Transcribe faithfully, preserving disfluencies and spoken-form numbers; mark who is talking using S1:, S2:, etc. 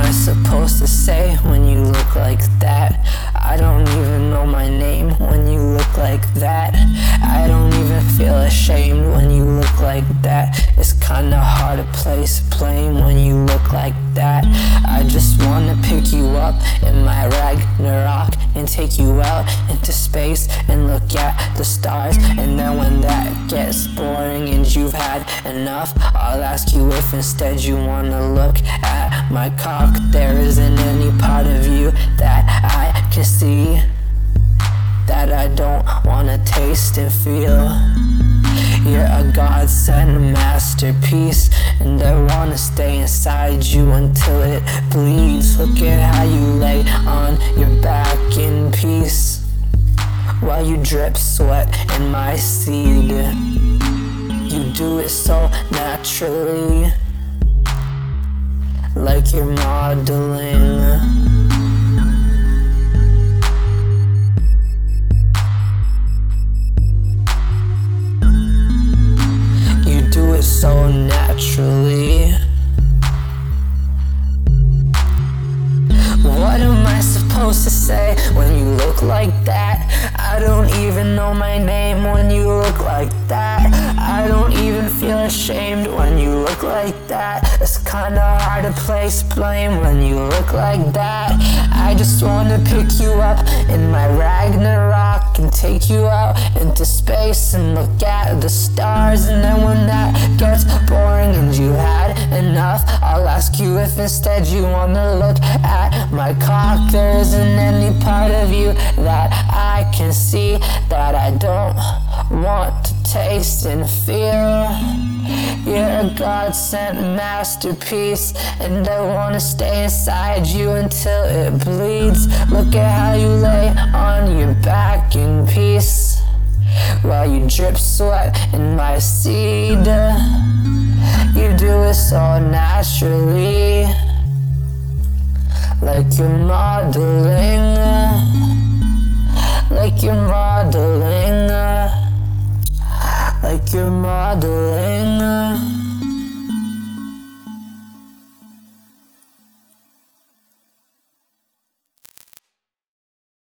S1: I supposed to say when you look like that? I don't even know my name when you look like that. I don't even feel ashamed when you look like that. It's kinda hard to place blame when you look like that. I just wanna pick you up in my Ragnarok and take you out into space and look at the stars. And then when that gets boring and you've had enough, I'll ask you if instead you wanna look at my cock. There isn't any part of you that I can see that I don't wanna taste and feel. You're a God-sent masterpiece, and I wanna stay inside you until it bleeds. Look at how you lay on your back in peace while you drip sweat in my seed. You do it so naturally, like you're modeling. So naturally. What am I supposed to say when you look like that? I don't even know my name when you look like that. I don't even feel ashamed when you look like that. It's kinda hard to place blame when you look like that. I just wanna pick you up in my Ragnarok and take you out into space and look at the stars. And then when that gets boring and you had enough, I'll ask you if instead you wanna look at my cock. There isn't any part of you that I can see that I don't want to taste and feel. You're a God-sent masterpiece, and I wanna stay inside you until it bleeds. Look at how you lay on your back in peace while you drip sweat in my seed. You do it so naturally, like you're modeling, like you're modeling.